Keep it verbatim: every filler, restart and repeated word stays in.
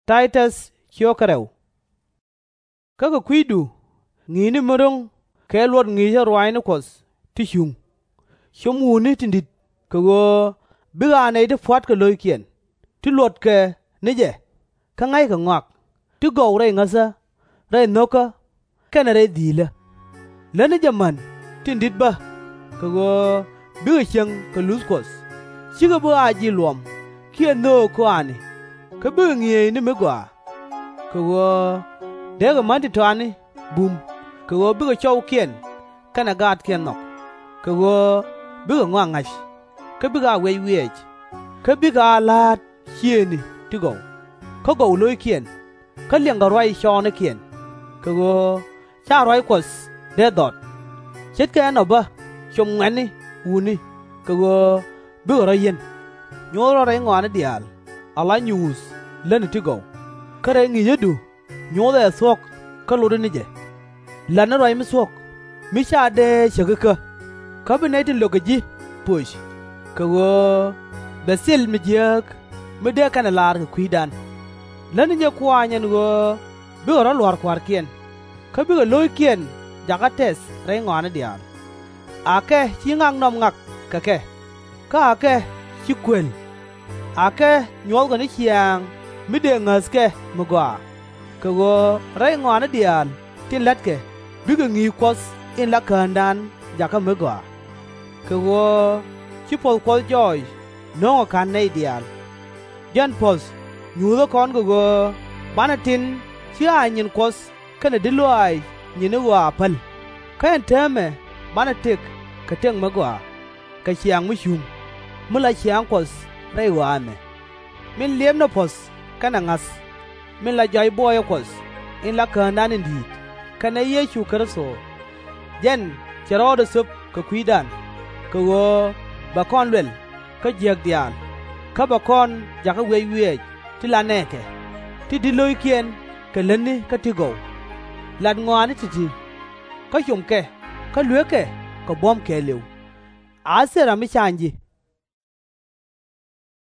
Titus Kyokarew. Kaka kwidu, ngini murung, ke luot ngija ruwaini kwas, ti hyung. Hyung wuni tindit, kago biga ane iti fuat ka loy kien. Ti luot ke nije, ka ngay ka ngwak. Ti gow ray ngasa, ray noka, kena ray dila. Lani jaman, tindit ba, kago biga hyang ka lus kwas. Chiga bu aji luom, kia no ko ane, ka biga ngiye ni migwa. Kago dega manti tuani, boom. Kago biga chow kien, kana gad kien nok. Kago biga ngwang ngash, ka biga wey wej. Ka biga lahat kieni tigo. Ka go loy kien, ka lianga roi shone kien. Kago cha roi kwas, de dot. Chet ka ano ba, shom ngani, uni. Kago biga roi yen. Nyoro ray ngwana dial, ala news, lani tigo. Ka ray ngi yedu, nyoro ya sok, ka lode nije. Lana roi mi sok, mi cha de shagaka. Ka bineti lokaji, push. Kago besil mi jek, mi de kana lar ka kuidan. Lani nye kwa nyan go, biga ra luar kwar kien. Ka biga loy kien, jaka tes, ray ngwana dial. Ake, chi ngang nom ngak, kake. Ka ake, chi kwel. Ake, nyol gani chiang, mi de ngas ke, mgwa. Kago ray ngwana dial, tin lat ke, biga ngi kwas, in la kandan, jaka mgwa. Kago chi pol kwal joy, nongo kan nay dial. Jan pos, nyudo kon kago, banatin, chi a nyin kwas, kana diluay, nyini wa pal. Kayan teme, banatik, kateng magwa. Ka chiang mishung, mula chiang kwas, ray wa ame. Min liem na pos, kana ngas. Min la jay boy kwas, in la kandan indit. Kana yeshu karaso. Jen, charo da sup, ka kuidan. Kago bakon lwel, ka jiak dial. Ka bakon jaka wey wey, ti la neke. Ti di loy kien, ka leni ka tigo. Lad ngwani titi. Ka yung ke, ka lue ke, ka bom ke liu. Ase rami chanji.